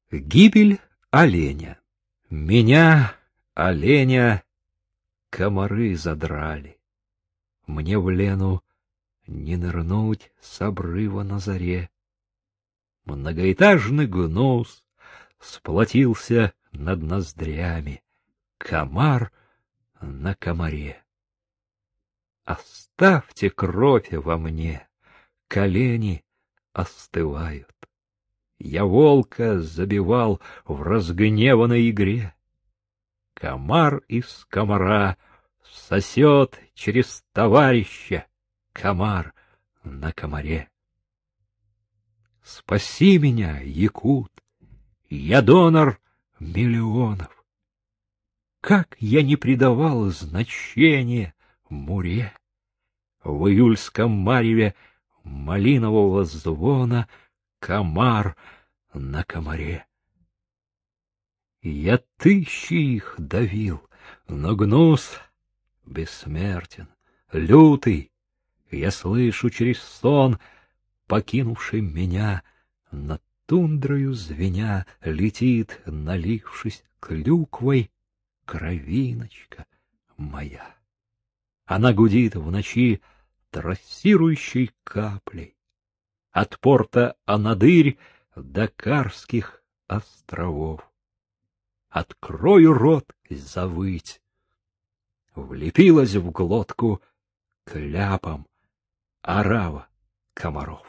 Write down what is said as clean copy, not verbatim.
Гибель оленя. Меня, оленя, комары задрали. Мне в Лену не нырнуть с обрыва на заре. Многоэтажный гнус сплотился над ноздрями. Комар на комаре. Оставьте кровь во мне, колени остывают. Я волка забивал в разгневанной игре. Комар из комара сосет через товарища, комар на комаре. Спаси меня, якут, я донор миллионов. Как я не придавал значения муре! В июльском мареве малинового звона комар на комаре. Я тысячи их давил, но гнус бессмертен, лютый. Я слышу через сон, покинувший меня, над тундрою звеня летит, налившись клюквой, кровиночка моя. Она гудит в ночи трассирующей каплей. От порта Анадырь до Карских островов. Открою рот завыть. Влепилась в глотку кляпом орава комаров.